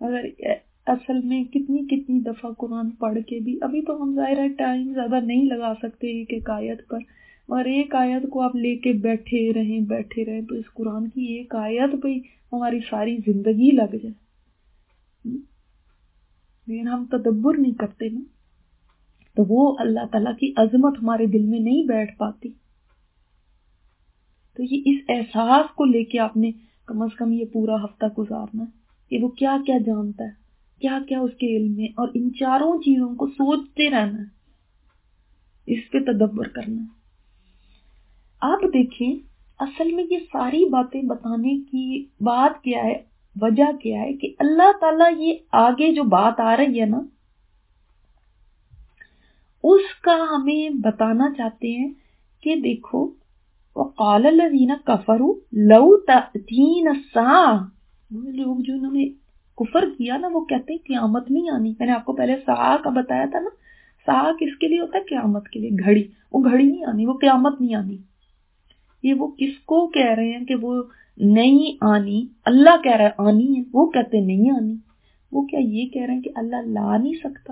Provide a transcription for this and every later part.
مگر اصل میں کتنی دفعہ قرآن پڑھ کے بھی ابھی تو ہم ظاہر ہے ٹائم زیادہ نہیں لگا سکتے ایک آیت پر، اور ایک آیت کو آپ لے کے بیٹھے رہیں تو اس قرآن کی ایک آیت پہ ہماری ساری زندگی لگ جائے، لیکن ہم تدبر نہیں کرتے نا، تو وہ اللہ تعالیٰ کی عظمت ہمارے دل میں نہیں بیٹھ پاتی۔ تو یہ اس احساس کو لے کے آپ نے کم از کم یہ پورا ہفتہ گزارنا ہے کہ وہ کیا کیا جانتا ہے، کیا کیا اس کے علم میں، اور ان چاروں چیزوں کو سوچتے رہنا ہے، اس پہ تدبر کرنا ہے۔ آپ دیکھیں اصل میں یہ ساری باتیں بتانے کی بات کیا ہے، وجہ کیا ہے کہ اللہ تعالیٰ یہ آگے جو بات آ رہی ہے نا اس کا ہمیں بتانا چاہتے ہیں کہ دیکھو وقال الذین کفروا لو تأتین الساعہ، وہ لوگ جو انہوں نے کفر کیا نا وہ کہتے ہیں قیامت نہیں آنی۔ میں نے آپ کو پہلے ساعہ کا بتایا تھا نا، ساعہ کس کے لیے ہوتا ہے؟ قیامت کے لیے، گھڑی، وہ گھڑی نہیں آنی، وہ قیامت نہیں آنی۔ یہ وہ کس کو کہہ رہے ہیں کہ وہ نہیں آنی؟ اللہ کہہ رہا ہے آنی ہے، وہ کہتے نہیں آنی۔ وہ کیا یہ کہہ رہے ہیں کہ اللہ لا نہیں سکتا؟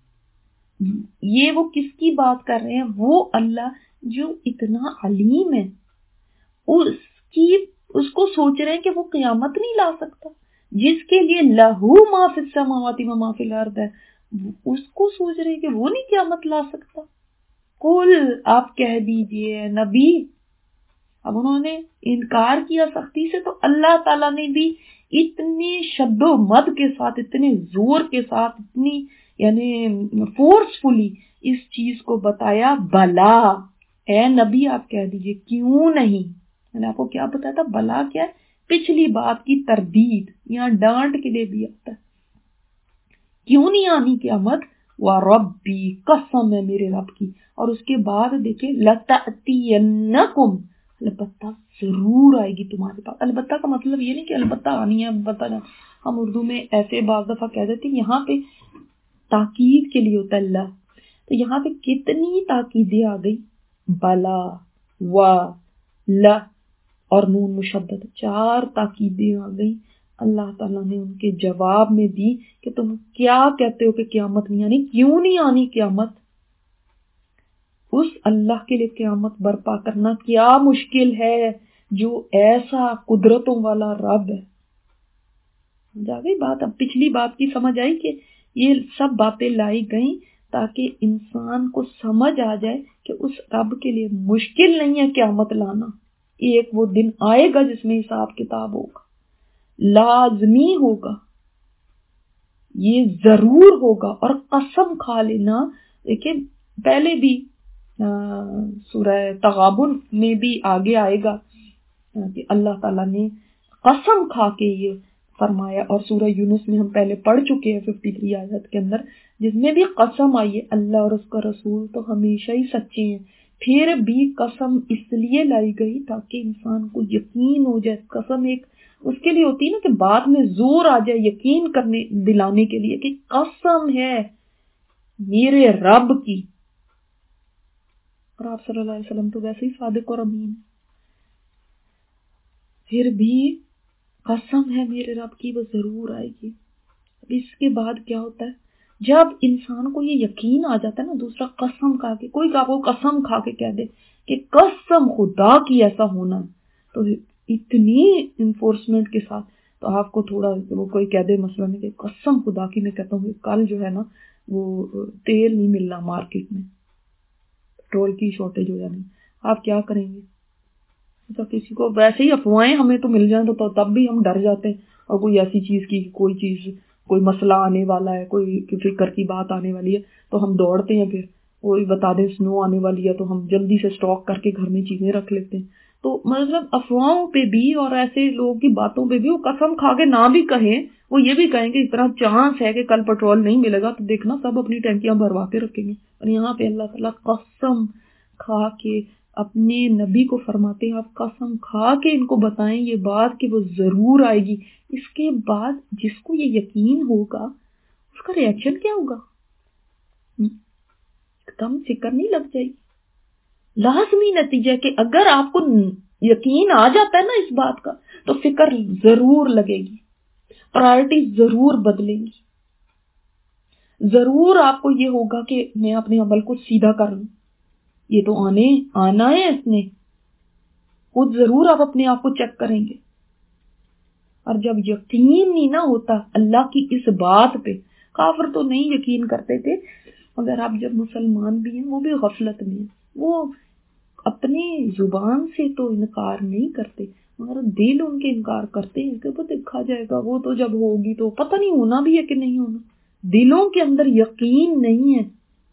یہ وہ کس کی بات کر رہے ہیں؟ وہ اللہ جو اتنا علیم ہے، اس کو سوچ رہے ہیں کہ وہ قیامت نہیں لا سکتا، جس کے لیے لہو ما فی السماوات و ما فی الارض ہے، اس کو سوچ رہے ہیں کہ وہ نہیں قیامت لا سکتا۔ قل، آپ کہہ دیجئے نبی۔ اب انہوں نے انکار کیا سختی سے، تو اللہ تعالیٰ نے بھی اتنے شد و مد کے ساتھ، اتنے زور کے ساتھ، اتنی یعنی فورسفلی اس چیز کو بتایا، بلا اے نبی آپ کہہ دیجئے، کیوں نہیں؟ میں نے آپ کو کیا بتایا تھا؟ بلا کیا ہے؟ پچھلی بات کی تردید، یہاں ڈانٹ کے لیے بھی آتا ہے، کیوں نہیں آنی قیامت؟ وَرَبِّي، قسم ہے میرے رب کی۔ اور اس کے بعد دیکھیں لَتَأْتِيَنَّكُمْ، البتہ ضرور آئے گی تمہارے پاس۔ البتہ کا مطلب یہ نہیں کہ البتہ آنی ہے، البتہ نہ۔ ہم اردو میں ایسے بعض دفعہ کہہ دیتے ہیں، یہاں پہ تاکید کے لیے ہوتا ہے اللہ، تو یہاں پہ کتنی تاکیدیں آ گئی، بلا، و، لا اور نون مشدد، 4 تاکیدیں آ گئی۔ اللہ تعالیٰ نے ان کے جواب میں دی کہ تم کیا کہتے ہو کہ قیامت نہیں آنی؟ کیوں نہیں آنی قیامت؟ اس اللہ کے لیے قیامت برپا کرنا کیا مشکل ہے جو ایسا قدرتوں والا رب ہے۔ جا گئی بات؟ اب پچھلی بات کی سمجھ آئی کہ یہ سب باتیں لائی گئیں تاکہ انسان کو سمجھ آ جائے کہ اس رب کے لیے مشکل نہیں ہے قیامت لانا۔ ایک وہ دن آئے گا جس میں حساب کتاب ہوگا، لازمی ہوگا، یہ ضرور ہوگا۔ اور قسم کھا لینا، دیکھیں پہلے بھی سورہ تغابن میں بھی آگے آئے گا کہ اللہ تعالیٰ نے قسم کھا کے یہ فرمایا، اور سورہ یونس میں ہم پہلے پڑھ چکے ہیں 53 آیت کے اندر، جس میں بھی قسم آئی ہے۔ اللہ اور اس کا رسول تو ہمیشہ ہی سچے ہیں، پھر بھی قسم اس لیے لائی گئی تاکہ انسان کو یقین ہو جائے۔ قسم ایک اس کے لیے ہوتی ہے نا کہ بعد میں زور آ جائے یقین کرنے دلانے کے لیے کہ قسم ہے میرے رب کی۔ اور آپ صلی اللہ علیہ وسلم تو ویسے ہی صادق اور امین، پھر بھی قسم ہے میرے رب کی وہ ضرور آئے گی۔ اب اس کے بعد کیا ہوتا ہے؟ جب انسان کو یہ یقین آ جاتا ہے نا، دوسرا قسم کھا کے، کوئی آپ کو قسم کھا کے کہہ دے کہ قسم خدا کی ایسا ہونا، تو اتنی انفورسمنٹ کے ساتھ، تو آپ کو تھوڑا وہ کوئی کہہ دے مثلا کہ قسم خدا کی میں کہتا ہوں کہ کل جو ہے نا وہ تیل نہیں مل رہا مارکیٹ میں، پیٹرول کی شارٹیج ہو جانی، آپ کیا کریں گے؟ تو کسی کو ویسے ہی افواہیں ہمیں تو مل جائیں تو تب بھی ہم ڈر جاتے ہیں، اور کوئی ایسی چیز کی کوئی مسئلہ آنے والا ہے، کوئی فکر کی بات آنے والی ہے تو ہم دوڑتے ہیں، پھر کوئی بتا دیں سنو آنے والی ہے تو ہم جلدی سے سٹاک کر کے گھر میں چیزیں رکھ لیتے ہیں۔ تو مطلب افواہوں پہ بھی اور ایسے لوگوں کی باتوں پہ بھی وہ قسم کھا کے نہ بھی کہیں، وہ یہ بھی کہیں کہ اس طرح چانس ہے کہ کل پیٹرول نہیں ملے گا تو دیکھنا سب اپنی ٹینکیاں بھروا کے رکھیں گے۔ اور یہاں پہ اللہ تعالیٰ قسم کھا کے اپنے نبی کو فرماتے ہیں آپ قسم کھا کے ان کو بتائیں یہ بات کہ وہ ضرور آئے گی۔ اس کے بعد جس کو یہ یقین ہوگا اس کا ریئیکشن کیا ہوگا؟ کم فکر نہیں لگ جائے گی؟ لازمی نتیجہ کہ اگر آپ کو یقین آ جاتا ہے نا اس بات کا تو فکر ضرور لگے گی۔ پرائرٹی ضرور بدلیں گی. ضرور آپ کو یہ ہوگا کہ میں اپنے عمل کو سیدھا کر لوں, یہ تو آنا ہے اس نے. خود ضرور آپ اپنے آپ کو چیک کریں گے. اور جب یقین نہیں نہ ہوتا اللہ کی اس بات پہ, کافر تو نہیں یقین کرتے تھے, مگر آپ جب مسلمان بھی ہیں وہ بھی غفلت میں ہیں, وہ اپنی زبان سے تو انکار نہیں کرتے مگر دل ان کے انکار کرتے ہیں کہ وہ دیکھا جائے گا, وہ تو جب ہوگی تو پتہ نہیں ہونا بھی ہے کہ نہیں ہونا. دلوں کے اندر یقین نہیں ہے.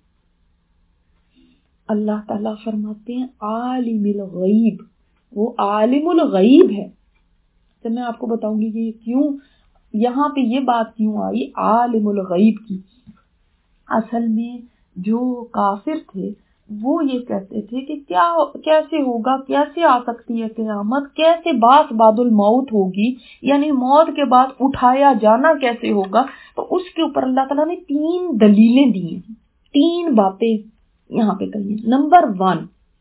اللہ تعالیٰ فرماتے ہیں عالم الغیب, وہ عالم الغیب ہے. تو میں آپ کو بتاؤں گی کہ یہ کیوں یہاں پہ یہ بات کیوں آئی عالم الغیب کی. اصل میں جو کافر تھے وہ یہ کہتے تھے کہ کیسے ہوگا, کیسے آ سکتی ہے قیامت, کیسے بعث بعد الموت ہوگی, یعنی موت کے بعد اٹھایا جانا کیسے ہوگا. تو اس کے اوپر اللہ تعالیٰ نے 3 دلیلیں دی ہیں, 3 باتیں یہاں پہ کہی ہیں. نمبر 1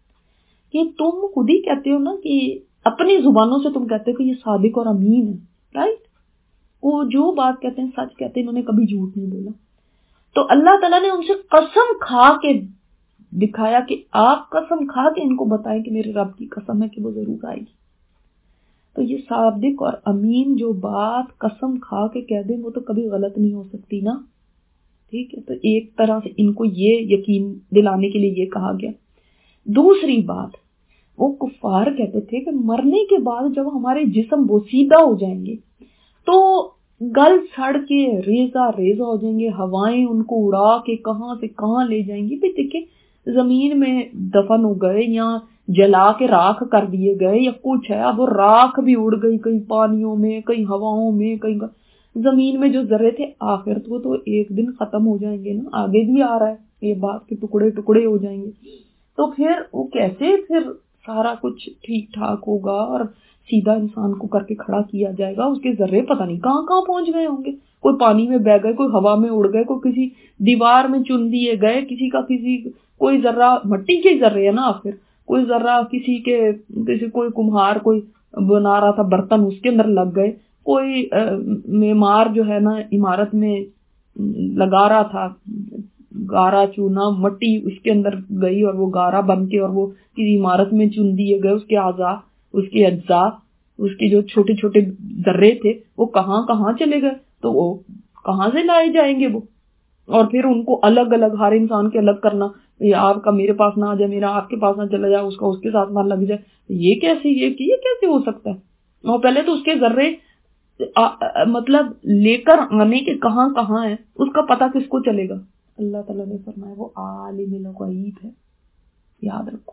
کہ تم خود ہی کہتے ہو نا کہ اپنی زبانوں سے تم کہتے ہو کہ یہ صادق اور امین ہے, رائٹ. وہ جو بات کہتے ہیں سچ کہتے ہیں, انہوں نے کبھی جھوٹ نہیں بولا. تو اللہ تعالیٰ نے ان سے قسم کھا کے دکھایا کہ آپ قسم کھا کے ان کو بتائیں کہ میرے رب کی قسم ہے کہ وہ ضرور آئے گی. تو یہ صادق اور امین جو بات قسم کھا کے کہہ دیں وہ تو کبھی غلط نہیں ہو سکتی نا, ٹھیک ہے. تو ایک طرح سے ان کو یہ یقین دلانے کے لیے یہ کہا گیا. دوسری بات, وہ کفار کہتے تھے کہ مرنے کے بعد جب ہمارے جسم بوسیدہ ہو جائیں گے تو گل سڑ کے ریزہ ہو جائیں گے, ہوائیں ان کو اڑا کے کہاں سے کہاں لے جائیں گی. بھی دیکھیں زمین میں دفن ہو گئے یا جلا کے راکھ کر دیے گئے یا کچھ ہے, اب وہ راکھ بھی اڑ گئی, کہیں پانیوں میں, کہیں ہواؤں میں, کہیں زمین میں جو ذرے تھے آخر تو ایک دن ختم ہو جائیں گے نا. آگے بھی آ رہا ہے یہ بات کہ ٹکڑے ٹکڑے ہو جائیں گے. تو پھر وہ کیسے پھر سارا کچھ ٹھیک ٹھاک ہوگا اور سیدھا انسان کو کر کے کھڑا کیا جائے گا. اس کے ذرے پتہ نہیں کہاں کہاں پہنچ گئے ہوں گے, کوئی پانی میں بہ گئے, کوئی ہوا میں اڑ گئے, کوئی کسی دیوار میں چن دیے گئے, کسی کوئی ذرہ مٹی کے ذرے ہے نا آخر, کوئی ذرہ کسی کوئی کمہار کوئی بنا رہا تھا برتن اس کے اندر لگ گئے, کوئی معمار جو ہے نا عمارت میں لگا رہا تھا گارا چونا مٹی اس کے اندر گئی اور وہ گارا بن کے اور وہ کسی عمارت میں چن دیے گئے. اس کے اعضاء, اس کے اجزاء, اس کے جو چھوٹے چھوٹے ذرے تھے وہ کہاں کہاں چلے گئے. تو وہ کہاں سے لائے جائیں گے وہ, اور پھر ان کو الگ الگ ہر انسان کے الگ کرنا, آپ کا میرے پاس نہ آ جائے, میرا آپ کے پاس نہ چلا جائے, اس کا اس کے ساتھ نہ لگ جائے. یہ کیسے ہو سکتا ہے. اور پہلے تو اس کے ذرے مطلب لے کر آنے کے کہاں کہاں ہے اس کا پتہ کس کو چلے گا. اللہ تعالیٰ نے فرمایا وہ عالم الغیب ہے, یاد رکھو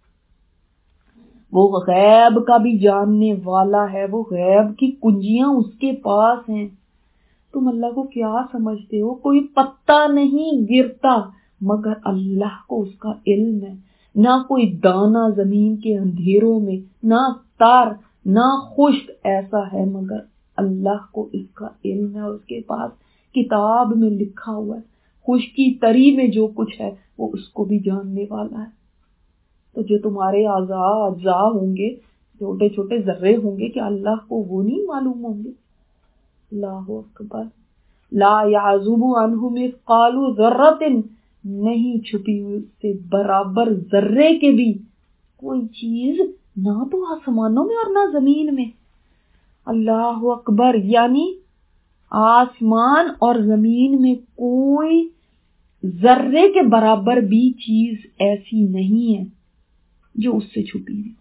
وہ غیب کا بھی جاننے والا ہے, وہ غیب کی کنجیاں اس کے پاس ہیں. تم اللہ کو کیا سمجھتے ہو, کوئی پتا نہیں گرتا مگر اللہ کو اس کا علم ہے. نہ کوئی دانہ زمین کے اندھیروں میں, نہ تار نہ خشک ایسا ہے مگر اللہ کو اس کا علم ہے. اس کے پاس کتاب میں لکھا ہوا ہے, خشکی تری میں جو کچھ ہے وہ اس کو بھی جاننے والا ہے. تو جو تمہارے اجزاء ہوں گے, چھوٹے چھوٹے ذرے ہوں گے, کیا اللہ کو وہ نہیں معلوم ہوں گے. اللہ اکبر. لا یعزب عنہ مثقال ذرۃ, نہیں چھپی ہوئی اس سے برابر ذرے کے بھی کوئی چیز, نہ تو آسمانوں میں اور نہ زمین میں. اللہ اکبر. یعنی آسمان اور زمین میں کوئی ذرے کے برابر بھی چیز ایسی نہیں ہے جو اس سے چھپی ہے.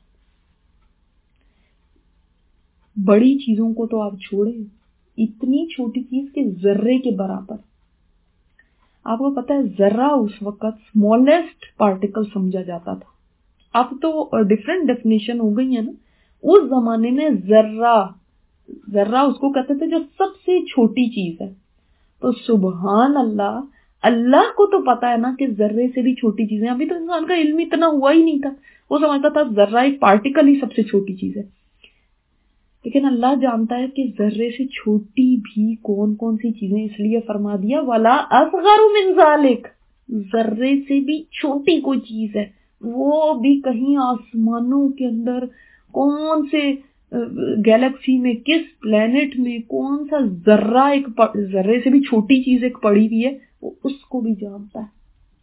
بڑی چیزوں کو تو آپ چھوڑیں, اتنی چھوٹی چیز کے ذرے کے برابر. آپ کو پتا ہے ذرہ اس وقت اسمالسٹ پارٹیکل سمجھا جاتا تھا, اب تو ڈفرینٹ ڈیفینیشن ہو گئی ہے نا. اس زمانے میں ذرہ اس کو کہتے تھے جو سب سے چھوٹی چیز ہے. تو سبحان اللہ, اللہ کو تو پتا ہے نا کہ ذرے سے بھی چھوٹی چیزیں. ابھی تو انسان کا علم اتنا ہوا ہی نہیں تھا, وہ سمجھتا تھا ذرہ ایک پارٹیکل ہی سب سے چھوٹی چیز ہے. لیکن اللہ جانتا ہے کہ ذرے سے چھوٹی بھی کون کون سی چیزیں, اس لیے فرما دیا ولا اصغر من ذالک, ذرے سے بھی چھوٹی کوئی چیز ہے, وہ بھی کہیں آسمانوں کے اندر کون سے गैलेक्सी में, किस प्लेनेट में कौन सा जर्रा, एक जर्रे से भी छोटी चीज एक पड़ी हुई है, वो उसको भी जानता है,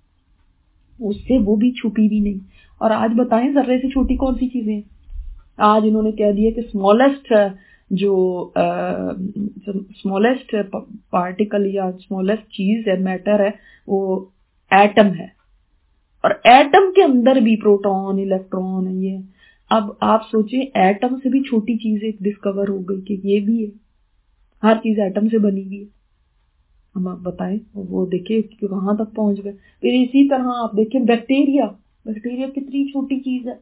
उससे वो भी छुपी भी नहीं। और आज बताएं जर्रे से छोटी कौन सी चीजें हैं? आज इन्होंने कह दिया कि स्मॉलेस्ट जो स्मॉलेस्ट पार्टिकल या स्मॉलेस्ट चीज है, मैटर है, वो एटम है। और एटम के अंदर भी प्रोटॉन, इलेक्ट्रॉन है ये। अब आप सोचिए, एटम से भी छोटी चीज एक डिस्कवर हो गई कि ये भी है, हर चीज एटम से बनी हुई है। हम आप बताएं, वो देखिए कहां तक पहुंच गए। फिर इसी तरह आप देखिए बैक्टीरिया, बैक्टीरिया कितनी छोटी चीज है।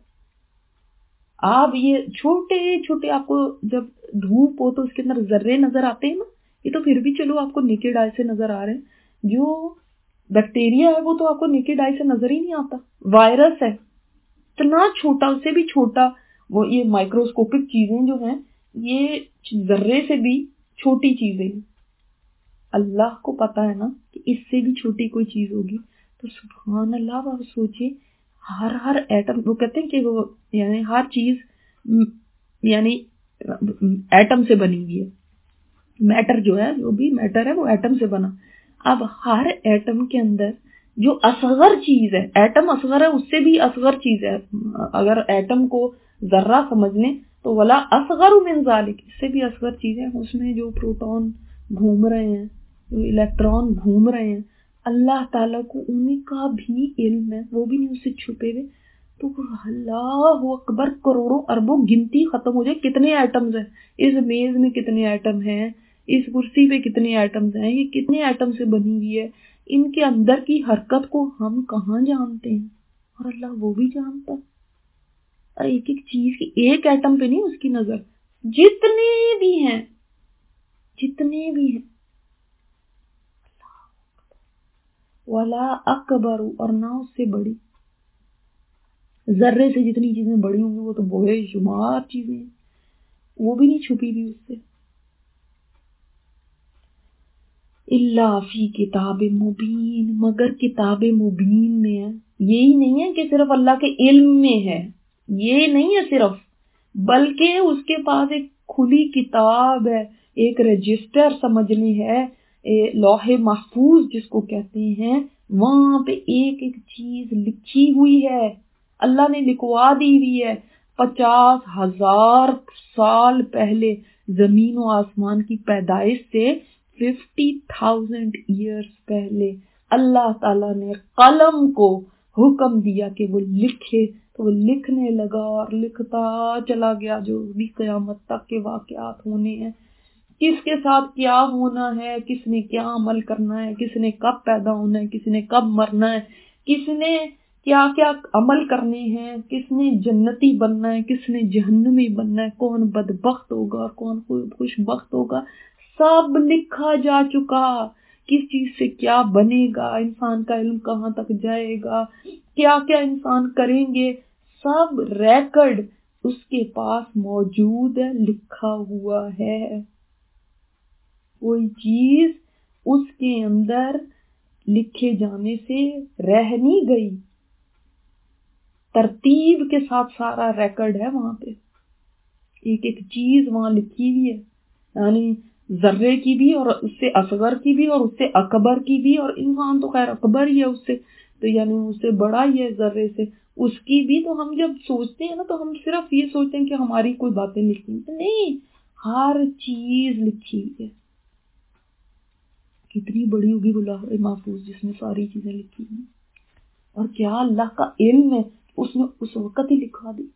आप ये छोटे छोटे, आपको जब धूप हो तो उसके अंदर जर्रे नजर आते हैं ना, ये तो फिर भी चलो आपको नेकेड आई से नजर आ रहे हैं। जो बैक्टीरिया है वो तो आपको नेकेड आई से नजर ही नहीं आता। वायरस है इतना छोटा, उससे भी छोटा, वो ये माइक्रोस्कोपिक चीजें जो हैं, ये जर्रे से भी छोटी चीजें हैं। अल्लाह को पता है ना कि इससे भी छोटी कोई चीज होगी, तो सुभान अल्लाह। आप सोचिए, हर एटम, वो कहते हैं कि वो यानी हर चीज यानी एटम से बनी हुई है। मैटर जो है, जो भी मैटर है वो एटम से बना। अब हर एटम के अंदर जो असगर चीज है, एटम असगर है, उससे भी असगर चीज है। अगर एटम को जर्रा समझ लें तो वला असगर मिन ज़ालिक, इससे भी असगर चीज है। उसमें जो प्रोटॉन घूम रहे हैं, जो इलेक्ट्रॉन घूम रहे हैं, अल्लाह ताला को उनका भी इल्म है, वो भी नहीं उससे छुपे हुए। तो अल्लाह अकबर, करोड़ों अरबों गिनती खत्म हो जाए कितने एटम्स हैं, इस मेज में कितने एटम हैं, इस कुर्सी पे कितने एटम्स हैं, ये कितने एटम से बनी हुई है, इनके अंदर की हरकत को हम कहाँ जानते हैं, और अल्लाह वो भी जानता है। और एक एक चीज की, एक एटम पे नहीं उसकी नजर, जितने भी हैं, जितने भी हैं, वाला अकबर, और ना उससे बड़ी। जर्रे से जितनी चीजें बड़ी होंगी वो तो बेशुमार चीजें हैं, वो भी नहीं छुपी हुई उससे। इल्ला फी किताब मुबीन, मगर किताब मुबीन में है। यही नहीं है कि सिर्फ अल्लाह के इल्म में है, ये नहीं है सिर्फ, बल्कि उसके पास एक खुली किताब है, एक रजिस्टर समझ ली है, लौहे महफूज जिसको कहते हैं, वहां पे एक एक चीज लिखी हुई है, अल्लाह ने लिखवा दी हुई है। 50,000 साल पहले जमीन और आसमान की पैदाइश से 50,000 ईयर्स पहले अल्लाह ताला ने कलम को हुक्म दिया कि वो लिखे, तो वो लिखने लगा और लिखता चला गया। जो भी क़यामत तक के वाक़यात होने हैं, किसके साथ क्या होना है, किसने क्या अमल करना है, किसने कब पैदा होना है, किसने कब मरना है, किसने क्या क्या अमल करने हैं, किसने जन्नती बनना है, किसने जहन्नमी बनना है, कौन बदबख्त होगा और कौन खुशबख्त होगा, सब लिखा जा चुका। किस चीज से क्या बनेगा, इंसान का इल्म कहाँ तक जाएगा, क्या क्या इंसान करेंगे, सब रिकॉर्ड उसके पास मौजूद है, लिखा हुआ है। कोई चीज उसके अंदर लिखे जाने से रह नहीं गई, तरतीब के साथ सारा रिकॉर्ड है वहां पे, एक एक चीज वहां लिखी हुई है। यानी जर्रे की भी, और उससे असगर की भी, और उससे अकबर की भी, और इंसान तो खैर अकबर ही है उससे, तो यानी उससे बड़ा ही है जर्रे से, उसकी भी। तो हम जब सोचते हैं ना, तो हम सिर्फ ये सोचते हैं कि हमारी कोई बातें लिखी नहीं, हर चीज लिखी हुई है। कितनी बड़ी होगी वो लौह महफूज जिसमें सारी चीजें लिखी हुई, और क्या अल्लाह का इल्म है, उसने उस वक्त ही लिखा दी।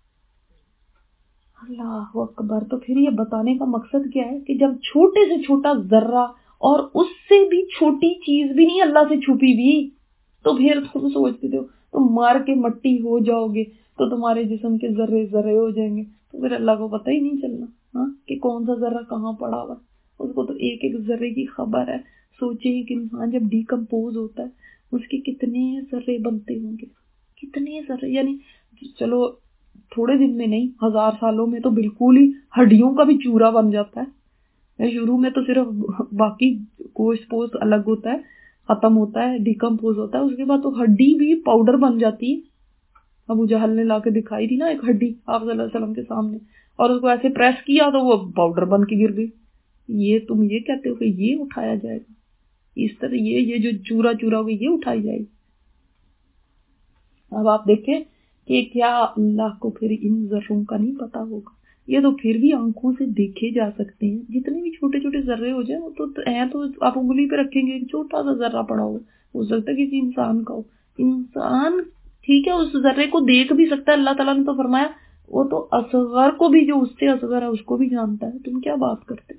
अल्लाह अकबर। तो फिर ये बताने का मकसद क्या है कि जब छोटे से छोटा जर्रा और उससे भी छोटी चीज भी नहीं अल्लाह से छुपी हुई, तो फिर तुम सोचते हो तुम मार के मट्टी हो जाओगे तो तुम्हारे जिस्म के जर्रे जर्रे हो जाएंगे, तो फिर अल्लाह को पता ही नहीं चलना हाँ कि कौन सा जर्रा कहाँ पड़ा हुआ, उसको तो एक एक जर्रे की खबर है। सोचिए कि इंसान जब डिकम्पोज होता है उसके कितने जर्रे बनते होंगे, कितने जर्रे, यानी चलो थोड़े दिन में नहीं, 1000 सालों में तो बिल्कुल ही हड्डियों का भी चूरा बन जाता है। शुरू में तो सिर्फ बाकी गोश्त पोस्ट अलग होता है, खत्म होता है, डिकम्पोज होता है, उसके बाद तो हड्डी भी पाउडर बन जाती है, ابو جہل نے لا کے دکھائی تھی نا ایک ہڈی آپ صلی اللہ علیہ وسلم کے سامنے، اور اس کو ایسے پریس کیا تو وہ پاؤڈر بن کے گر گئی. یہ تم یہ کہتے ہو کہ یہ اٹھایا جائے گا؟ اس طرح یہ جو چورا چورا ہوگی یہ اٹھائی جائے گی؟ اب آپ دیکھیں کہ کیا اللہ کو پھر ان ذروں کا نہیں پتا ہوگا؟ یہ تو پھر بھی آنکھوں سے دیکھے جا سکتے ہیں، جتنے بھی چھوٹے چھوٹے ذرے ہو جائیں وہ تو آپ انگلی پہ رکھیں گے، ایک چھوٹا سا ذرہ پڑا ہو سکتا ہے کسی انسان کا ہو. انسان ٹھیک ہے اس ذرے کو دیکھ بھی سکتا ہے، اللہ تعالیٰ نے تو فرمایا وہ تو اصغر کو بھی، جو اس سے اصغر ہے اس کو بھی جانتا ہے. تم کیا بات کرتے؟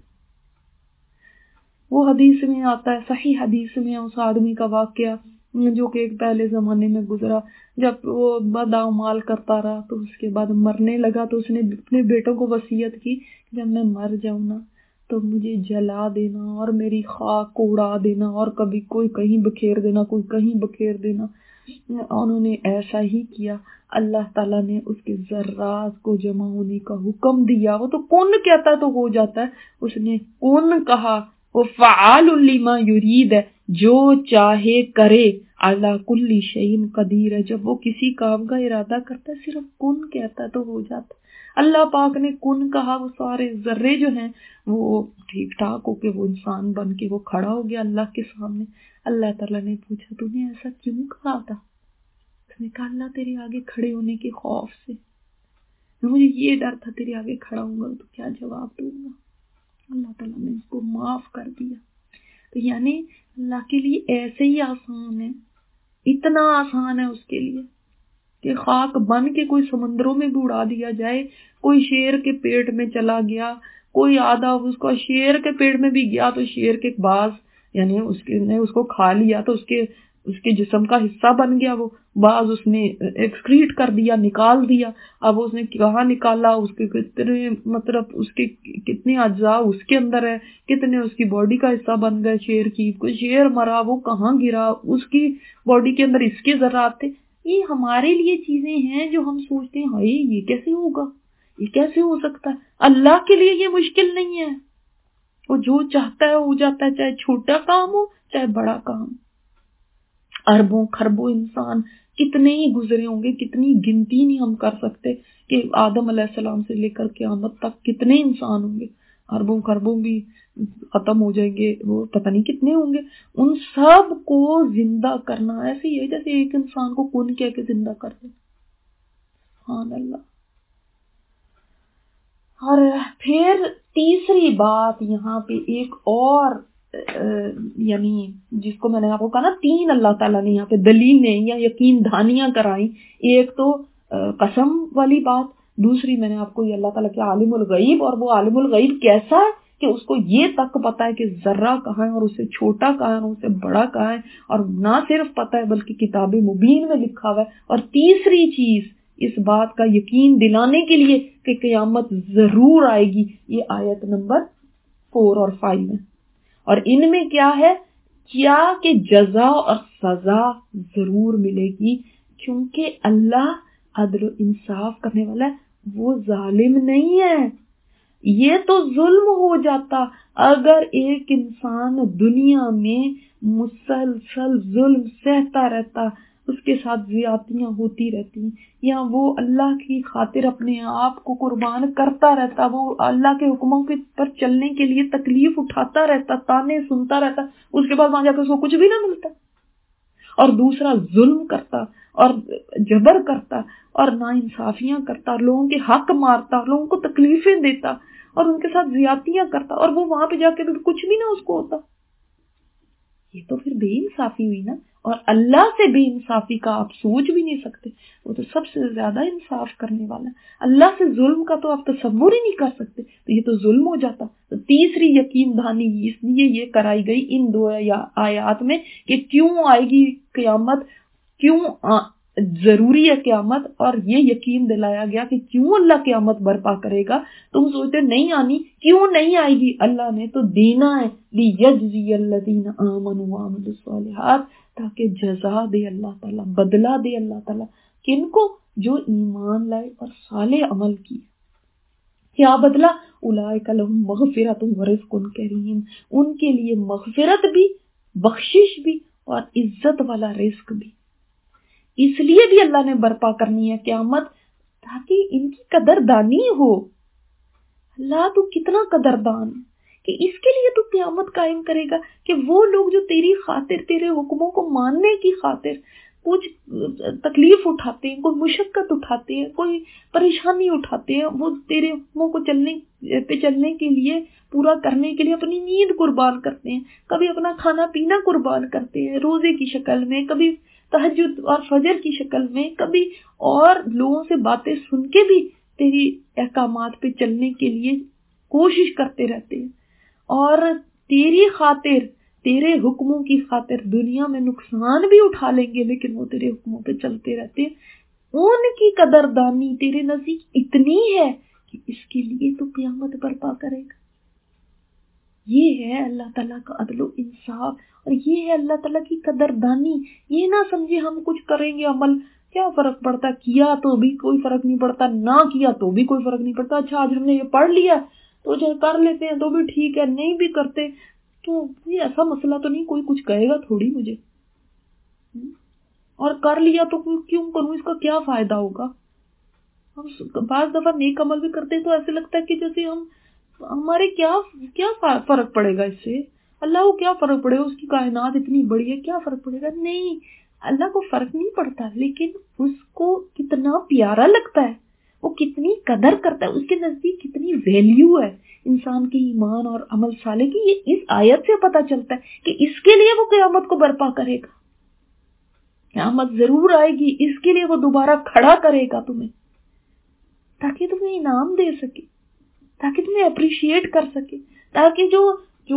وہ حدیث میں آتا ہے، صحیح حدیث میں اس آدمی کا واقعہ جو کہ ایک پہلے زمانے میں گزرا، جب وہ بدعمال کرتا رہا تو اس کے بعد مرنے لگا تو اس نے اپنے بیٹوں کو وصیت کی جب میں مر جاؤں نا تو مجھے جلا دینا اور میری خاک کو اڑا دینا، اور کبھی کوئی کہیں بکھیر دینا، کوئی کہیں بکھیر دینا. انہوں نے ایسا ہی کیا. اللہ تعالیٰ نے اس کے ذرات کو جمع ہونے کا حکم دیا. وہ تو کون کہتا ہے تو ہو جاتا ہے، اس نے کون کہا. وہ فعال لما یرید ہے، جو چاہے کرے. اللہ کل شیء قدیر ہے، جب وہ کسی کام کا ارادہ کرتا ہے صرف کن کہتا ہے تو ہو جاتا ہے. اللہ پاک نے کن کہا، وہ سارے ذرے جو ہیں وہ ٹھیک ٹھاک ہو کے وہ انسان بن کے وہ کھڑا ہو گیا اللہ کے سامنے. اللہ تعالیٰ نے پوچھا تو نے ایسا کیوں کہا تھا؟ اس نے کہا اللہ تیرے آگے کھڑے ہونے کے خوف سے، مجھے یہ ڈر تھا تیرے آگے کھڑا ہوں گا تو کیا جواب دوں گا. اللہ تعالیٰ نے اس کو معاف کر دیا. تو یعنی اللہ کے لیے ایسے ہی آسان ہے، اتنا آسان ہے اس کے لیے کہ خاک بن کے کوئی سمندروں میں بھی اڑا دیا جائے، کوئی شیر کے پیٹ میں چلا گیا، کوئی آدھا اس کو شیر کے پیٹ میں بھی گیا تو شیر کے باز یعنی اس کو کھا لیا تو اس کے جسم کا حصہ بن گیا، وہ بعض اس نے ایکسکریٹ کر دیا، نکال دیا. اب اس نے کہاں نکالا، اس کے کتنے مطلب اس کے کتنے اجزاء اس کے اندر ہے، کتنے اس کی باڈی کا حصہ بن گئے شیر کی. کوئی شیر مرا وہ کہاں گرا، اس کی باڈی کے اندر اس کے ذرات تھے. یہ ہمارے لیے چیزیں ہیں جو ہم سوچتے ہیں ہائے یہ کیسے ہوگا، یہ کیسے ہو سکتا ہے. اللہ کے لیے یہ مشکل نہیں ہے، وہ جو چاہتا ہے ہو جاتا ہے، چاہے چھوٹا کام ہو چاہے بڑا کام. اربوں خربوں انسان کتنے ہی گزرے ہوں گے، کتنی گنتی نہیں ہم کر سکتے کہ آدم علیہ السلام سے لے کر قیامت تک کتنے انسان ہوں گے. اربوں خربوں بھی ختم ہو جائیں گے، وہ پتہ نہیں کتنے ہوں گے. ان سب کو زندہ کرنا ایسے ہی ہے جیسے ایک انسان کو کون کہہ کے زندہ کر دے. سبحان اللہ. اور پھر تیسری بات یہاں پہ ایک اور یعنی جس کو میں نے آپ کو کہا نا 3 اللہ تعالیٰ نے یہاں پہ دلیلیں یا یقین دہانیاں کرائیں. ایک تو قسم والی بات، دوسری میں نے آپ کو یہ اللہ تعالیٰ کے عالم الغیب، اور وہ عالم الغیب کیسا ہے کہ اس کو یہ تک پتا ہے کہ ذرہ کہاں ہے اور اسے چھوٹا کہاں ہے اور اسے بڑا کہاں ہے، اور نہ صرف پتا ہے بلکہ کتاب مبین میں لکھا ہوا ہے. اور تیسری چیز اس بات کا یقین دلانے کے لیے کہ قیامت ضرور آئے گی، یہ آیت نمبر 4 اور 5 ہے. اور ان میں کیا ہے، کیا کہ جزا اور سزا ضرور ملے گی، کیونکہ اللہ عدل و انصاف کرنے والا ہے، وہ ظالم نہیں ہے. یہ تو ظلم ہو جاتا اگر ایک انسان دنیا میں مسلسل ظلم سہتا رہتا، اس کے ساتھ زیادتیاں ہوتی رہتی، یا وہ اللہ کی خاطر اپنے آپ کو قربان کرتا رہتا، وہ اللہ کے حکموں کے پر چلنے کے لیے تکلیف اٹھاتا رہتا، تانے سنتا رہتا، اس کے بعد وہاں جا کے اس کو کچھ بھی نہ ملتا. اور دوسرا ظلم کرتا اور جبر کرتا اور ناانصافیاں کرتا، لوگوں کے حق مارتا، لوگوں کو تکلیفیں دیتا اور ان کے ساتھ زیادتیاں کرتا، اور وہ وہاں پہ جا کے کچھ بھی نہ اس کو ہوتا. یہ تو پھر بے انصافی ہوئی نا. اور اللہ سے بے انصافی کا آپ سوچ بھی نہیں سکتے، وہ تو سب سے زیادہ انصاف کرنے والا ہے. اللہ سے ظلم کا تو آپ تصور ہی نہیں کر سکتے، تو یہ تو ظلم ہو جاتا. تو تیسری یقین دہانی اس لیے یہ کرائی گئی ان 2 آیات میں کہ کیوں آئے گی قیامت، کیوں ضروری ہے قیامت، اور یہ یقین دلایا گیا کہ کیوں اللہ قیامت برپا کرے گا. تم سوچتے نہیں آنی، کیوں نہیں آئے گی؟ اللہ نے تو دینا ہے، لیجزی الذین آمنوا وعملوا الصالحات، تاکہ جزا دے اللہ تعالیٰ، بدلہ دے اللہ تعالیٰ کن کو؟ جو ایمان لائے اور صالح عمل کی. کیا بدلہ؟ اولئک لہم مغفرۃ ورزق کریم، ان کے لیے مغفرت بھی، بخشش بھی اور عزت والا رزق بھی. اس لیے بھی اللہ نے برپا کرنی ہے قیامت تاکہ ان کی قدردانی ہو. اللہ تو کتنا قدردان ہے کہ اس کے لیے تو قیامت قائم کرے گا کہ وہ لوگ جو تیری خاطر تیرے حکموں کو ماننے کی خاطر کچھ تکلیف اٹھاتے ہیں, کوئی مشقت اٹھاتے ہیں, کوئی پریشانی اٹھاتے ہیں, وہ تیرے حکموں کو چلنے کے لیے پورا کرنے کے لیے اپنی نیند قربان کرتے ہیں, کبھی اپنا کھانا پینا قربان کرتے ہیں روزے کی شکل میں, کبھی تہجد اور فجر کی شکل میں, کبھی اور لوگوں سے باتیں سن کے بھی تیری احکامات پہ چلنے کے لیے کوشش کرتے رہتے ہیں, اور تیری خاطر تیرے حکموں کی خاطر دنیا میں نقصان بھی اٹھا لیں گے لیکن وہ تیرے حکموں پہ چلتے رہتے ہیں. ان کی قدردانی تیرے نزدیک اتنی ہے کہ اس کے لیے تو قیامت برپا کرے گا. یہ ہے اللہ تعالیٰ کا عدل و انصاف, اور یہ ہے اللہ تعالیٰ کی قدردانی. یہ نہ سمجھے ہم کچھ کریں گے عمل کیا فرق پڑتا, کیا تو بھی کوئی فرق نہیں پڑتا, نہ کیا تو بھی کوئی فرق نہیں پڑتا. اچھا آج ہم نے یہ پڑھ لیا تو جو کر لیتے ہیں تو بھی ٹھیک ہے, نہیں بھی کرتے تو یہ ایسا مسئلہ تو نہیں, کوئی کچھ کہے گا تھوڑی مجھے, اور کر لیا تو کیوں کروں, اس کا کیا فائدہ ہوگا. ہم بعض دفعہ نیک عمل بھی کرتے ہیں تو ایسے لگتا ہے کہ جیسے ہمارے کیا فرق پڑے گا اس سے, اللہ کو کیا فرق پڑے گا, اس کی کائنات اتنی بڑی ہے, کیا فرق پڑے گا. نہیں, اللہ کو فرق نہیں پڑتا, لیکن اس کو کتنا پیارا لگتا ہے, وہ کتنی قدر کرتا ہے, اس کے نزدیک کتنی ویلیو ہے انسان کی ایمان اور عمل صالح کی. یہ اس آیت سے پتہ چلتا ہے کہ اس کے لیے وہ قیامت کو برپا کرے گا. قیامت ضرور آئے گی, اس کے لیے وہ دوبارہ کھڑا کرے گا تمہیں, تاکہ تمہیں انعام دے سکے, تاکہ تمہیں اپریشیٹ کر سکے, تاکہ جو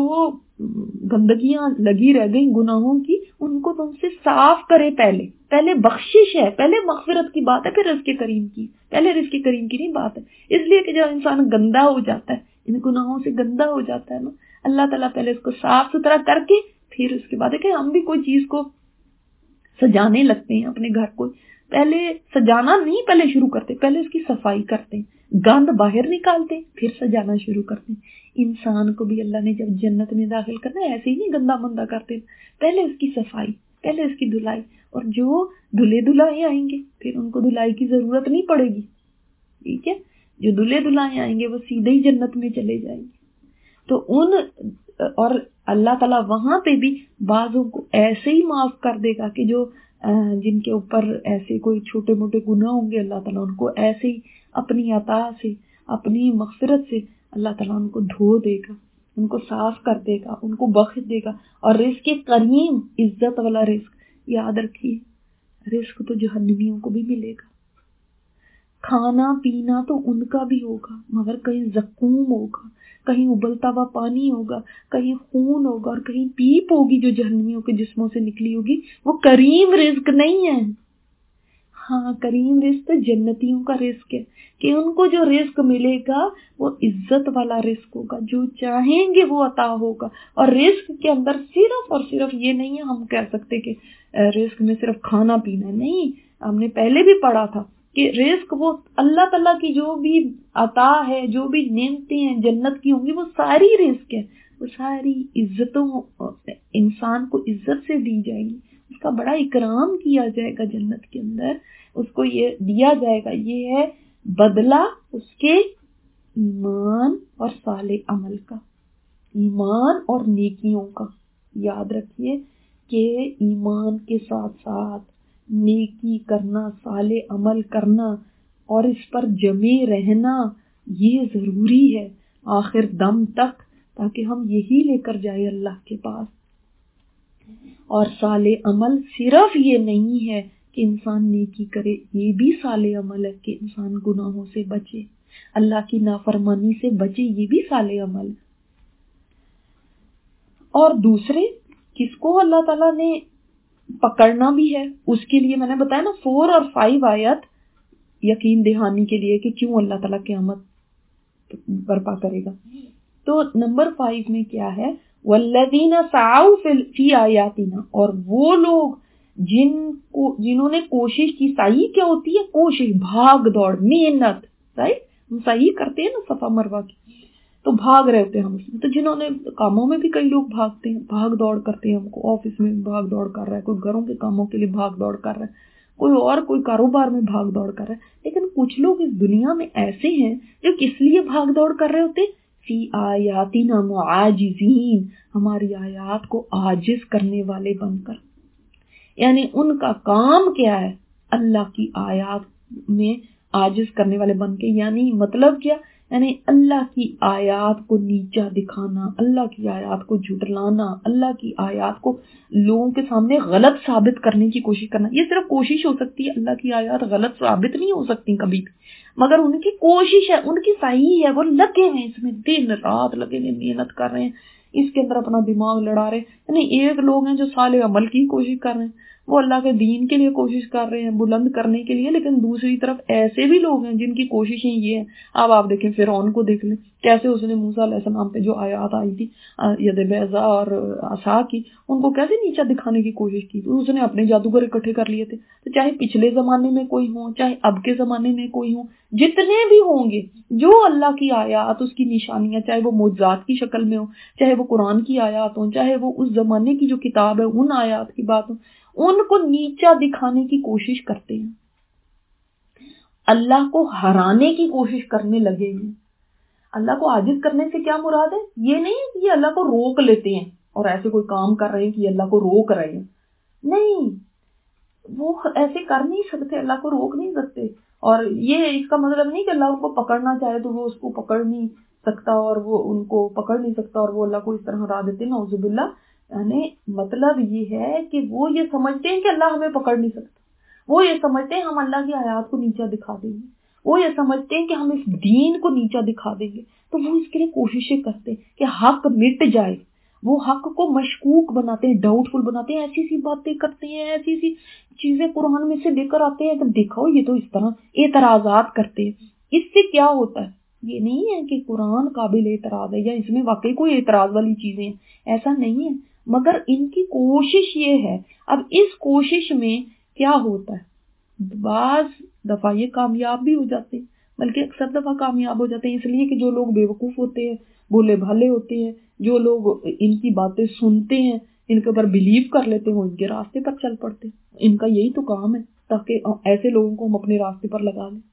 گندگیاں لگی رہ گئی گناہوں کی ان کو تم سے صاف کرے. پہلے بخشش ہے, پہلے مغفرت کی بات ہے, پھر رزق کریم کی. پہلے رزق کریم کی نہیں بات ہے, اس لیے کہ جب انسان گندا ہو جاتا ہے, ان گناہوں سے گندا ہو جاتا ہے نا, اللہ تعالیٰ پہلے اس کو صاف ستھرا کر کے پھر اس کے بعد ہے کہ ہم بھی کوئی چیز کو سجانے لگتے ہیں اپنے گھر کو. پہلے سجانا نہیں پہلے شروع کرتے, پہلے اس کی صفائی کرتے ہیں, گند باہر نکالتے ہیں, پھر سجانا شروع کرتے ہیں. انسان کو بھی اللہ نے جب جنت میں داخل کرنا ہے ایسے ہی نہیں گندا مندا کرتے, پہلے اس کی صفائی, پہلے اس کی دھلائی. اور جو دلہے دلہائے آئیں گے پھر ان کو دھلائی کی ضرورت نہیں پڑے گی, ٹھیک ہے. جو دلہے دلہائے آئیں گے وہ سیدھے ہی جنت میں چلے جائیں گے. تو اور اللہ تعالیٰ وہاں پہ بھی بعضوں کو ایسے ہی معاف کر دے گا کہ جو جن کے اوپر ایسے کوئی چھوٹے موٹے گناہ ہوں گے, اللہ تعالیٰ ان کو ایسے ہی اپنی عطا سے, اپنی مغفرت سے اللہ تعالیٰ ان کو دھو دے گا, ان کو صاف کر دے گا, ان کو بخش دے گا. اور رزق کریم, عزت والا رزق, یاد رکھیے رزق تو جہنمیوں کو بھی ملے گا. کھانا پینا تو ان کا بھی ہوگا, مگر کہیں زقوم ہوگا, کہیں ابلتا ہوا پانی ہوگا, کہیں خون ہوگا, اور کہیں پیپ ہوگی جو جہنمیوں کے جسموں سے نکلی ہوگی. وہ کریم رزق نہیں ہے. ہاں کریم رزق تو جنتیوں کا رزق ہے کہ ان کو جو رزق ملے گا وہ عزت والا رزق ہوگا, جو چاہیں گے وہ عطا ہوگا. اور رزق کے اندر صرف اور صرف یہ نہیں ہے ہم کہہ سکتے کہ رزق میں صرف کھانا پینا ہے, نہیں. ہم نے پہلے بھی پڑھا تھا کہ رزق وہ اللہ تعالیٰ کی جو بھی عطا ہے, جو بھی نعمتیں ہیں جنت کی ہوں گی وہ ساری رزق ہے, وہ ساری عزتوں انسان کو عزت سے دی جائیں گی, اس کا بڑا اکرام کیا جائے گا جنت کے اندر, اس کو یہ دیا جائے گا. یہ ہے بدلہ اس کے ایمان اور صالح عمل کا, ایمان اور نیکیوں کا. یاد رکھیے کہ ایمان کے ساتھ ساتھ نیکی کرنا, صالح عمل کرنا اور اس پر جمے رہنا یہ ضروری ہے آخر دم تک, تاکہ ہم یہی لے کر جائیں اللہ کے پاس. اور صالح عمل صرف یہ نہیں ہے کہ انسان نیکی کرے, یہ بھی صالح عمل ہے کہ انسان گناہوں سے بچے, اللہ کی نافرمانی سے بچے, یہ بھی صالح عمل ہے. اور دوسرے کس کو اللہ تعالیٰ نے پکڑنا بھی ہے, اس کے لیے میں نے بتایا نا 4 اور 5 آیت یقین دہانی کے لیے کہ کیوں اللہ تعالیٰ قیامت برپا کرے گا. تو نمبر 5 میں کیا ہے, والذین سعوا فی آیاتنا, اور وہ لوگ جنہوں نے کوشش کی. سعی کیا ہوتی ہے؟ کوشش, بھاگ دوڑ, محنت, رائٹ. ہم سعی کرتے ہیں نا صفا مروہ کی, تو بھاگ رہے ہوتے ہیں ہم اس میں. تو جنہوں نے کاموں میں بھی کئی لوگ بھاگتے ہیں, بھاگ دوڑ کرتے ہیں, ہم کو آفس میں بھاگ دوڑ کر رہا ہے, کوئی گھروں کے کاموں کے لیے بھاگ دوڑ کر رہا ہے, कोई कारोबार में भाग दौड़ कर रहा है, लेकिन कुछ लोग इस दुनिया में ऐसे हैं जो किस लिए भाग दौड़ कर रहे होते, फी आयातिना मुआजिजीन, हमारी आयात को आजिज करने वाले बनकर। यानी उनका काम क्या है, अल्लाह की आयात में आजिज करने वाले बन के। यानी मतलब क्या, यानी अल्लाह की आयात को नीचा दिखाना, अल्लाह की आयात को झुठलाना, अल्लाह की आयात को लोगों के सामने गलत साबित करने की कोशिश करना। ये सिर्फ कोशिश हो सकती है, अल्लाह की आयात गलत साबित नहीं हो सकती कभी भी, मगर उनकी कोशिश है, उनकी सही है, वो लगे हुए इसमें, दिन रात लगे हुए मेहनत कर रहे हैं, इसके अंदर अपना दिमाग लड़ा रहे हैं। यानी एक लोग हैं जो साले अमल की कोशिश कर रहे हैं, वो अल्लाह के दीन के लिए कोशिश कर रहे हैं, बुलंद करने के लिए, लेकिन दूसरी तरफ ऐसे भी लोग हैं जिनकी कोशिशें ये हैं। अब आप देखें फिरौन को देख लें, कैसे उसने मूसा अलैहिस्सलाम पे जो आयत आई थी यद बैज़ा और असा की, उनको कैसे नीचा दिखाने की कोशिश की। तो उसने अपने जादूगर इकट्ठे कर लिए थे। तो चाहे पिछले जमाने में कोई हो, चाहे अब के जमाने में कोई हो, जितने भी होंगे जो अल्लाह की आयत, उसकी निशानियां, चाहे वो मौजूदात की शक्ल में हो, चाहे वो कुरान की आयत हो, चाहे वो उस जमाने की जो किताब है उन आयत की बात हो, उनको नीचा दिखाने की कोशिश करते हैं, अल्लाह को हराने की कोशिश करने लगे हैं। अल्लाह को आजिज करने से क्या मुराद है, ये नहीं है कि ये अल्लाह को रोक लेते हैं और ऐसे कोई काम कर रहे हैं कि अल्लाह को रोक रहे हैं, नहीं, वो ऐसे कर नहीं सकते, अल्लाह को रोक नहीं सकते। और ये इसका मतलब नहीं कि अल्लाह उनको पकड़ना चाहे तो वो उसको पकड़ नहीं सकता और वो उनको पकड़ नहीं सकता और वो अल्लाह को इस तरह हरा देते, नौजुबिल्लाह। यानी मतलब ये है कि वो ये समझते हैं कि अल्लाह हमें पकड़ नहीं सकता, वो ये समझते हैं हम अल्लाह की आयत को नीचा दिखा देंगे, वो ये समझते हैं कि हम इस दीन को नीचा दिखा देंगे, तो वो इसके लिए कोशिशें करते हैं कि हक मिट जाए। वो हक को मशकूक बनाते हैं, डाउटफुल बनाते हैं, ऐसी सी बातें करते हैं, ऐसी सी चीजें कुरान में से लेकर आते हैं कि देखो ये तो इस तरह एतराजात करते हैं। इससे क्या होता है, ये नहीं है कि कुरान काबिल एतराज है या इसमें वाकई कोई एतराज वाली चीजें हैं, ऐसा नहीं है, मगर इनकी कोशिश ये है। अब इस कोशिश में क्या होता है, बाज दफा ये कामयाब भी हो जाते हैं, बल्कि अक्सर दफा कामयाब हो जाते हैं, इसलिए कि जो लोग बेवकूफ होते हैं, भोले भाले होते हैं, जो लोग इनकी बातें सुनते हैं, इनके ऊपर बिलीव कर लेते हैं, वो इनके रास्ते पर चल पड़ते हैं। इनका यही तो काम है, ताकि ऐसे लोगों को हम अपने रास्ते पर लगा लें।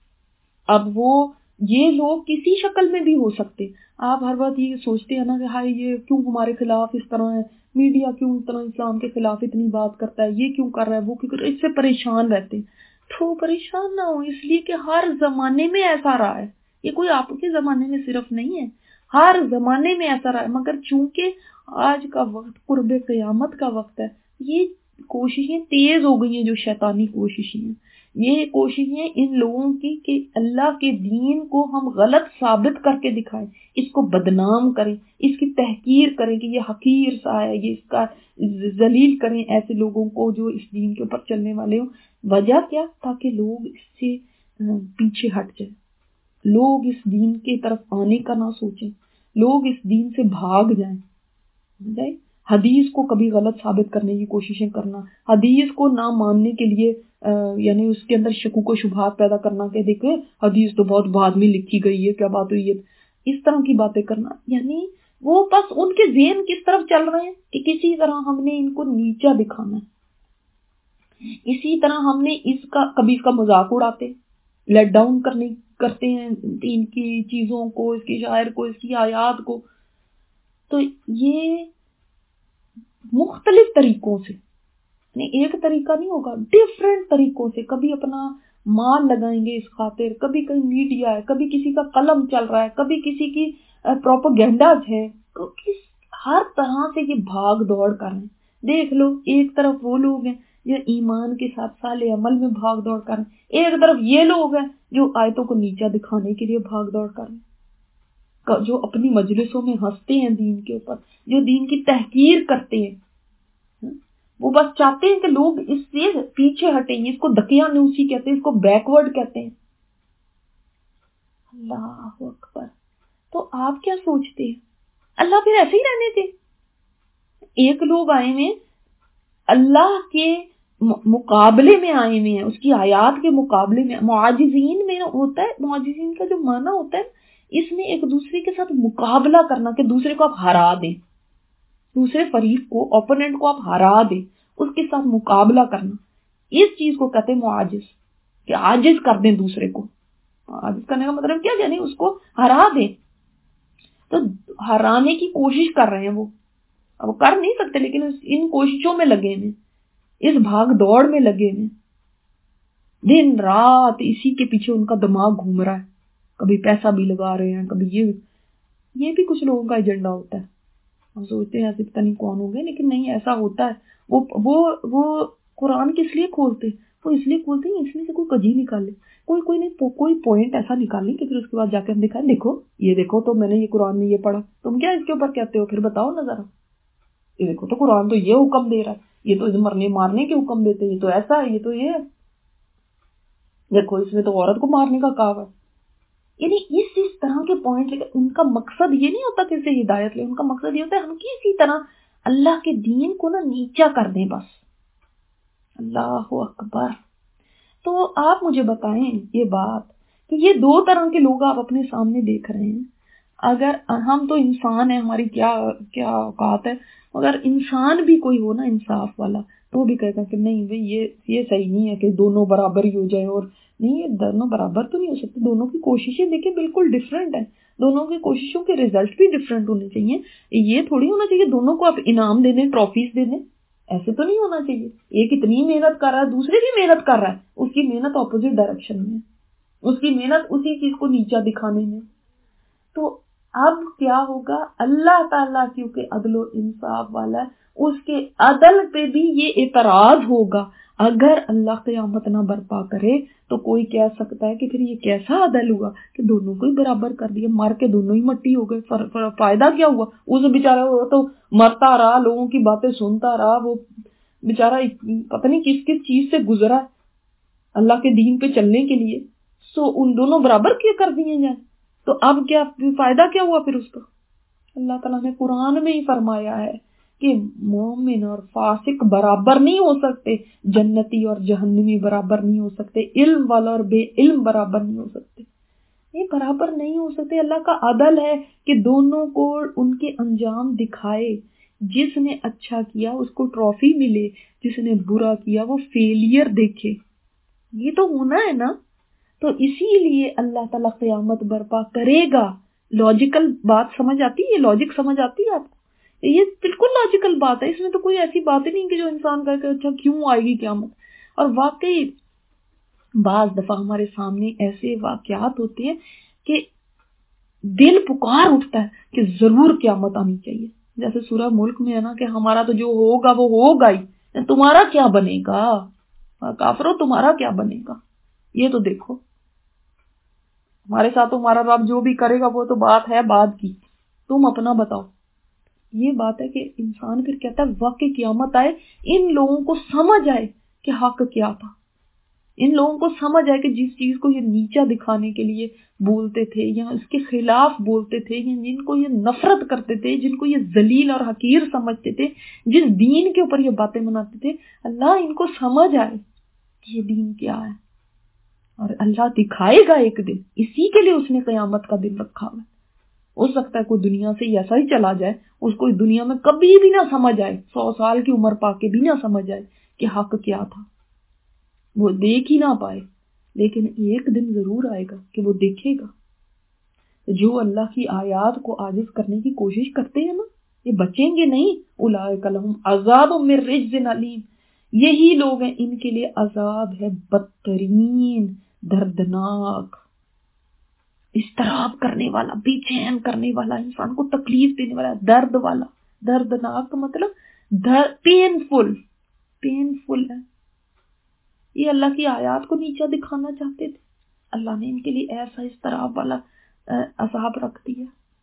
अब वो ये लोग किसी शक्ल में भी हो सकते। आप हर बात ये सोचते हैं ना कि हाय ये क्यों हमारे खिलाफ इस तरह है, मीडिया क्यों इस तरह इस्लाम के खिलाफ इतनी बात करता है, ये क्यों कर रहा है, वो क्यों कर रहा है, इससे परेशान रहते हैं। तो परेशान ना हो, इसलिए कि हर जमाने में ऐसा रहा है, ये कोई आपके जमाने में सिर्फ नहीं है, हर जमाने में ऐसा रहा है। मगर चूंकि आज का वक्त कुर्बे क़यामत का वक्त है, ये कोशिशें तेज हो गई हैं, जो शैतानी कोशिशें हैं, ये कोशिशें इन लोगों की कि अल्लाह के दीन को हम गलत साबित करके दिखाएं, इसको बदनाम करें, इसकी तहकीर करें कि ये हकीर सा है, ये इसका जलील करें ऐसे लोगों को जो इस दीन के ऊपर चलने वाले हो। वजह क्या, ताकि लोग इससे पीछे हट जाए, लोग इस दीन की तरफ आने का ना सोचें, लोग इस दीन से भाग जाए। हदीस को कभी गलत साबित करने की कोशिशें करना, हदीस को ना मानने के लिए यानी उसके अंदर शकूक व शुबहात पैदा करना कि देखे हदीस तो बहुत बाद में लिखी गई है, क्या बात हुई है, इस तरह की बातें करना। यानी वो बस उनके ज़हन किस तरफ चल रहे हैं कि किसी तरह हमने इनको नीचा दिखाना है, इसी तरह हमने इसका कभी इसका मजाक उड़ाते, लेट डाउन करते हैं इनकी चीजों को, इसकी शायर को, इसकी आयात को। तो ये मुख्तलिफ तरीकों से, एक तरीका नहीं होगा, डिफरेंट तरीकों से, कभी अपना माल लगाएंगे इस खातिर, कभी कहीं मीडिया है, कभी किसी का कलम चल रहा है, कभी किसी की प्रोपेगेंडाज है, हर तरह से ये भाग दौड़ कर रहे हैं। देख लो, एक तरफ वो लोग हैं जो ईमान के साथ साले अमल में भाग दौड़ कर रहे हैं, एक तरफ ये लोग हैं जो आयतों को नीचा दिखाने के लिए भाग दौड़ कर रहे हैं, जो अपनी मजलिसों में हंसते हैं दीन के ऊपर, जो दीन की तहकीर करते हैं, वो बस चाहते हैं कि लोग इससे पीछे हटेंगे, इसको दकियानूसी कहते हैं, इसको बैकवर्ड कहते हैं। अल्लाह अकबर। तो आप क्या सोचते हैं, अल्लाह फिर ऐसे ही रहने दे? एक लोग आए हैं अल्लाह के मुकाबले में आए हुए हैं, उसकी आयात के मुकाबले में, मुआजिजीन में होता है, मुआजिजीन का जो माना होता है इसमें एक दूसरे के साथ मुकाबला करना, कि दूसरे को आप हरा दें, दूसरे फरीक को, ओपोनेंट को आप हरा दें, उसके साथ मुकाबला करना। اس چیز کو کہتے ہیں معاجز، کہ عاجز کر دیں دوسرے کو. عاجز کرنے کا مطلب کیا، یعنی اس کو ہرا دیں. تو ہرانے کی کوشش کر رہے ہیں وہ کر نہیں سکتے، لیکن ان کوششوں میں لگے ہیں، اس بھاگ دوڑ میں لگے ہیں، دن رات اسی کے پیچھے ان کا دماغ گھوم رہا ہے. کبھی پیسہ بھی لگا رہے ہیں، کبھی یہ بھی کچھ لوگوں کا ایجنڈا ہوتا ہے. ہم سوچتے ہیں ایسے پتہ نہیں کون ہو گئے، لیکن نہیں، ایسا ہوتا ہے. وہ قرآن کس لیے کھولتے، وہ اس لیے کھولتے ہیں اس لیے سے کوئی کجی نکالے، کوئی پوائنٹ ایسا نکالیں کہ پھر اس کے بعد جا کے ہم دکھائیں، دیکھو تو میں نے یہ قرآن میں یہ پڑھا، تم کیا اس کے اوپر کہتے ہو، پھر بتاؤ نا ذرا. یہ دیکھو تو قرآن تو یہ حکم دے رہا ہے، یہ تو مرنے مارنے کے حکم دیتے ہیں، یہ تو ایسا ہے، یہ تو یہ ہے، دیکھو اس میں تو عورت کو مارنے کا کہا ہے. یعنی اس طرح کے پوائنٹ، ان کا مقصد یہ نہیں ہوتا کہ اسے ہدایت لے، ان کا مقصد یہ ہوتا ہے ہم کسی طرح اللہ کے دین کو نا نیچا کر دیں بس. اللہ اکبر. تو آپ مجھے بتائیں یہ بات کہ یہ دو طرح کے لوگ آپ اپنے سامنے دیکھ رہے ہیں. اگر ہم تو انسان ہیں، ہماری کیا اوقات ہے، اگر انسان بھی کوئی ہو نا انصاف والا، تو بھی کہے گا کہ نہیں بھئی یہ صحیح نہیں ہے کہ دونوں برابر ہی ہو جائے. اور نہیں، یہ دونوں برابر تو نہیں ہو سکتے، دونوں کی کوششیں دیکھیں بالکل ڈفرینٹ ہیں، دونوں کی کوششوں کے ریزلٹ بھی ڈفرینٹ ہونے چاہیے. یہ تھوڑی ہونا چاہیے دونوں کو آپ انعام دے دیں، ٹرافیز دے دیں، ایسے تو نہیں ہونا چاہیے. ایک اتنی محنت کر رہا ہے، دوسرے بھی محنت کر رہا ہے، اس کی محنت اپوزٹ ڈائریکشن میں، اس کی محنت اسی چیز کو نیچا دکھانے میں. تو اب کیا ہوگا، اللہ تعالیٰ کیونکہ عدل و انصاف والا ہے، اس کے عدل پہ بھی یہ اعتراض ہوگا. اگر اللہ قیامت نہ برپا کرے تو کوئی کہہ سکتا ہے کہ پھر یہ کیسا عدل ہوا کہ دونوں کو ہی برابر کر دیا، مر کے دونوں ہی مٹی ہو گئے، فائدہ کیا ہوا؟ اس بیچارہ تو مرتا رہا، لوگوں کی باتیں سنتا رہا، وہ بیچارہ پتہ نہیں کس کس چیز سے گزرا اللہ کے دین پہ چلنے کے لیے. سو ان دونوں برابر کیا کر دیے جائیں، تو اب کیا فائدہ کیا ہوا پھر اس کا؟ اللہ تعالیٰ نے قرآن میں ہی فرمایا ہے کہ مومن اور فاسق برابر نہیں ہو سکتے، جنتی اور جہنمی برابر نہیں ہو سکتے، علم والا اور بے علم برابر نہیں ہو سکتے. یہ برابر نہیں ہو سکتے. اللہ کا عدل ہے کہ دونوں کو ان کے انجام دکھائے، جس نے اچھا کیا اس کو ٹرافی ملے، جس نے برا کیا وہ فیلئر دیکھے. یہ تو ہونا ہے نا. تو اسی لیے اللہ تعالیٰ قیامت برپا کرے گا. لاجیکل بات سمجھ آتی ہے، لاجک سمجھ آتی ہے آپ کو؟ یہ بالکل لاجیکل بات ہے، اس میں تو کوئی ایسی بات ہی نہیں کہ جو انسان کہے کہ اچھا کیوں آئے گی قیامت. اور واقعی بعض دفعہ ہمارے سامنے ایسے واقعات ہوتے ہیں کہ دل پکار اٹھتا ہے کہ ضرور قیامت آنی چاہیے. جیسے سورہ ملک میں ہے نا کہ ہمارا تو جو ہوگا وہ ہوگا ہی، تمہارا کیا بنے گا کافرو، تمہارا کیا بنے گا. یہ تو دیکھو ہمارے ساتھ ہمارا رب جو بھی کرے گا وہ تو بات ہے بعد کی، تم اپنا بتاؤ. یہ بات ہے کہ انسان پھر کہتا ہے واقعی قیامت آئے، ان لوگوں کو سمجھ آئے کہ حق کیا تھا، ان لوگوں کو سمجھ آئے کہ جس چیز کو یہ نیچا دکھانے کے لیے بولتے تھے یا اس کے خلاف بولتے تھے، یا جن کو یہ نفرت کرتے تھے، جن کو یہ ذلیل اور حقیر سمجھتے تھے، جس دین کے اوپر یہ باتیں مناتے تھے، اللہ ان کو سمجھ آئے کہ یہ دین کیا ہے. اور اللہ دکھائے گا ایک دن، اسی کے لیے اس نے قیامت کا دن رکھا ہوا ہے. ہو سکتا ہے کوئی دنیا سے ایسا ہی چلا جائے، اس کو دنیا میں کبھی بھی نہ سمجھ آئے، 100 سال کی عمر پا کے بھی نہ سمجھ آئے کہ حق کیا تھا، وہ دیکھ ہی نہ پائے. لیکن ایک دن ضرور آئے گا کہ وہ دیکھے گا. جو اللہ کی آیات کو عاجز کرنے کی کوشش کرتے ہیں نا، یہ بچیں گے نہیں. اولئک لہم عذاب من رجز علیم، یہی لوگ ہیں ان کے لیے عذاب ہے بدترین، دردناک، اضطراب کرنے والا، بے چین کرنے والا، انسان کو تکلیف دینے والا، درد والا. دردناک کا مطلب پینفل ہے. یہ اللہ کی آیات کو نیچا دکھانا چاہتے تھے، اللہ نے ان کے لیے ایسا اضطراب والا عذاب رکھ دیا.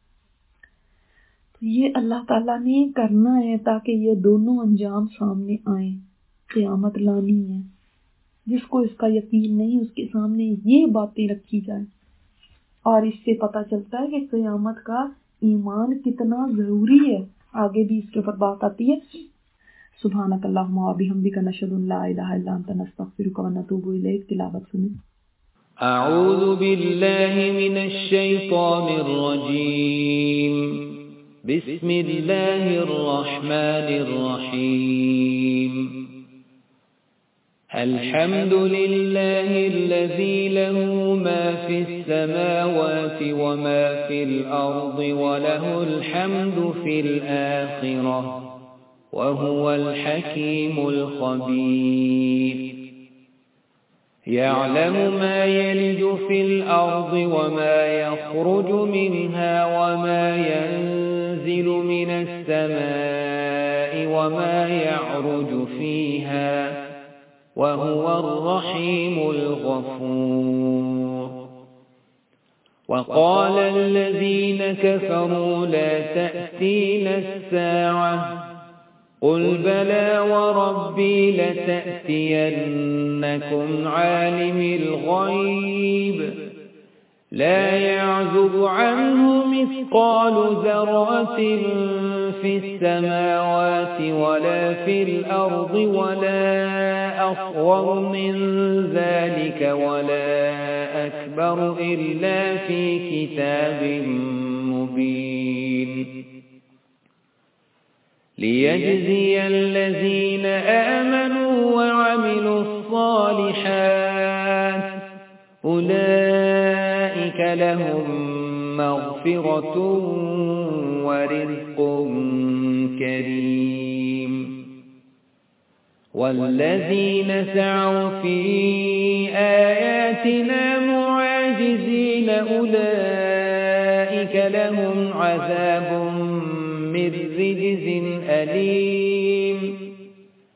تو یہ اللہ تعالیٰ نے کرنا ہے تاکہ یہ دونوں انجام سامنے آئیں. قیامت لانی ہے، جس کو اس کا یقین نہیں اس کے سامنے یہ باتیں رکھی جائیں، اور اس سے پتہ چلتا ہے کہ قیامت کا ایمان کتنا ضروری ہے. آگے بھی اس کے اوپر بات آتی ہے. سبحانک اللہم و بحمدک، نشہد ان لا الہ الا انت، نستغفرک و نتوب الیک. تلاوت سنیں. اعوذ باللہ من الشیطان الرجیم، بسم اللہ الرحمن الرحیم. الحمد لله الذي له ما في السماوات وما في الأرض وله الحمد في الآخرة وهو الحكيم الخبير يعلم ما يلج في الأرض وما يخرج منها وما ينزل من السماء وما يعرج فيها وهو الرحيم الغفور وقال الذين كفروا لا تأتينا الساعة قل بلى وربي لتأتينكم عالم الغيب لا يعزب عنه مثقال ذرة في السماوات ولا في الأرض ولا أصغر من ذلك ولا أكبر إلا في كتاب مبين ليجزي الذين آمنوا وعملوا الصالحات أولئك لهم مغفرة ورزق كريم والذين سعوا في آياتنا معاجزين أولئك لهم عذاب من رجز أليم